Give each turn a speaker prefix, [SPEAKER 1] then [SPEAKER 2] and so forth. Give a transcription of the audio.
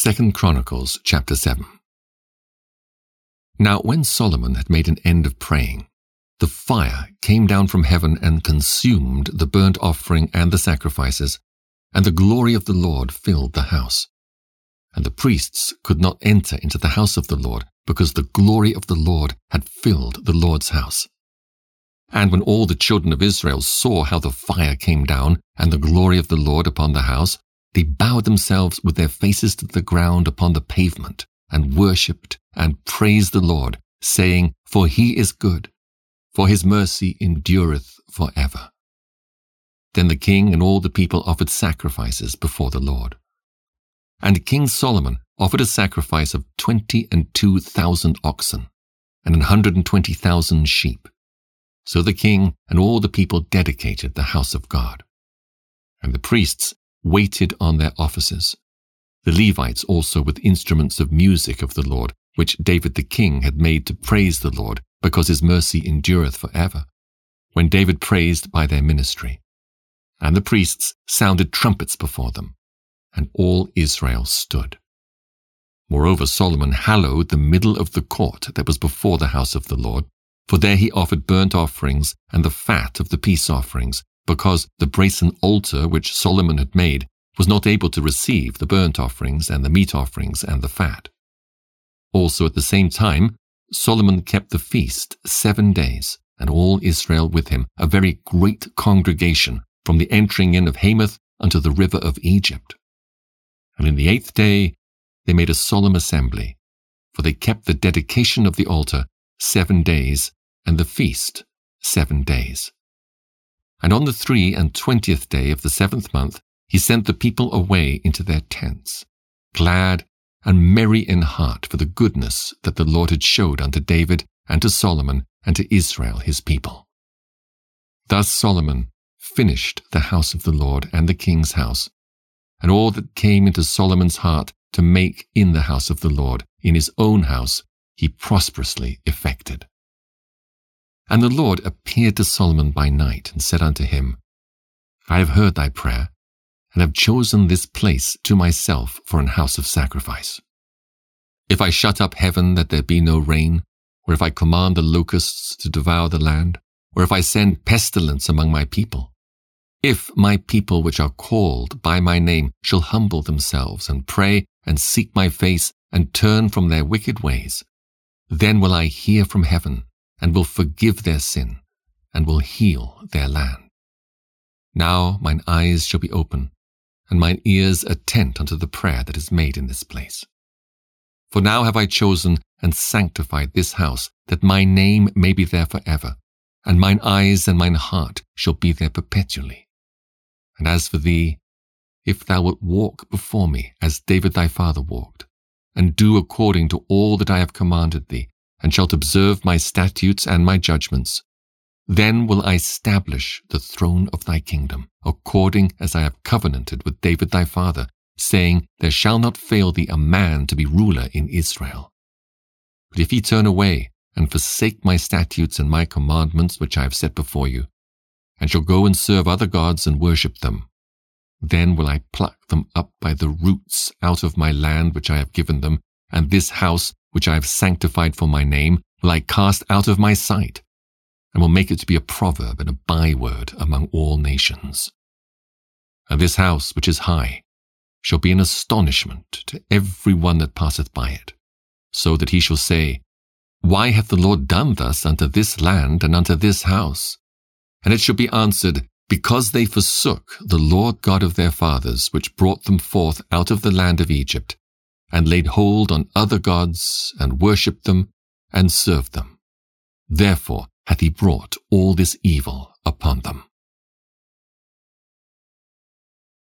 [SPEAKER 1] 2 Chronicles chapter 7. Now when Solomon had made an end of praying, the fire came down from heaven and consumed the burnt offering and the sacrifices, and the glory of the Lord filled the house. And the priests could not enter into the house of the Lord, because the glory of the Lord had filled the Lord's house. And when all the children of Israel saw how the fire came down and the glory of the Lord upon the house, they bowed themselves with their faces to the ground upon the pavement, and worshipped and praised the Lord, saying, For he is good, for his mercy endureth forever. Then the king and all the people offered sacrifices before the Lord. And King Solomon offered a sacrifice of 22,000 oxen, and 120,000 sheep. So the king and all the people dedicated the house of God. And the priests waited on their offices, the Levites also with instruments of music of the Lord, which David the king had made to praise the Lord, because his mercy endureth forever, when David praised by their ministry. And the priests sounded trumpets before them, and all Israel stood. Moreover, Solomon hallowed the middle of the court that was before the house of the Lord, for there he offered burnt offerings and the fat of the peace offerings, because the brazen altar which Solomon had made was not able to receive the burnt offerings and the meat offerings and the fat. Also at the same time, Solomon kept the feast 7 days, and all Israel with him, a very great congregation, from the entering in of Hamath unto the river of Egypt. And in the 8th day they made a solemn assembly, for they kept the dedication of the altar 7 days, and the feast 7 days. And on the 23rd day of the 7th month, he sent the people away into their tents, glad and merry in heart for the goodness that the Lord had showed unto David and to Solomon and to Israel his people. Thus Solomon finished the house of the Lord and the king's house, and all that came into Solomon's heart to make in the house of the Lord, in his own house, he prosperously effected. And the Lord appeared to Solomon by night, and said unto him, I have heard thy prayer, and have chosen this place to myself for an house of sacrifice. If I shut up heaven that there be no rain, or if I command the locusts to devour the land, or if I send pestilence among my people, if my people which are called by my name shall humble themselves, and pray, and seek my face, and turn from their wicked ways, then will I hear from heaven, and will forgive their sin, and will heal their land. Now mine eyes shall be open, and mine ears attent unto the prayer that is made in this place. For now have I chosen and sanctified this house, that my name may be there forever, and mine eyes and mine heart shall be there perpetually. And as for thee, if thou wilt walk before me as David thy father walked, and do according to all that I have commanded thee, and shalt observe my statutes and my judgments, then will I establish the throne of thy kingdom, according as I have covenanted with David thy father, saying, There shall not fail thee a man to be ruler in Israel. But if ye turn away, and forsake my statutes and my commandments which I have set before you, and shall go and serve other gods and worship them, then will I pluck them up by the roots out of my land which I have given them, and this house which I have sanctified for my name will I cast out of my sight, and will make it to be a proverb and a byword among all nations. And this house which is high shall be an astonishment to every one that passeth by it, so that he shall say, Why hath the Lord done thus unto this land and unto this house? And it shall be answered, Because they forsook the Lord God of their fathers, which brought them forth out of the land of Egypt, and laid hold on other gods, and worshipped them, and served them. Therefore hath he brought all this evil upon them.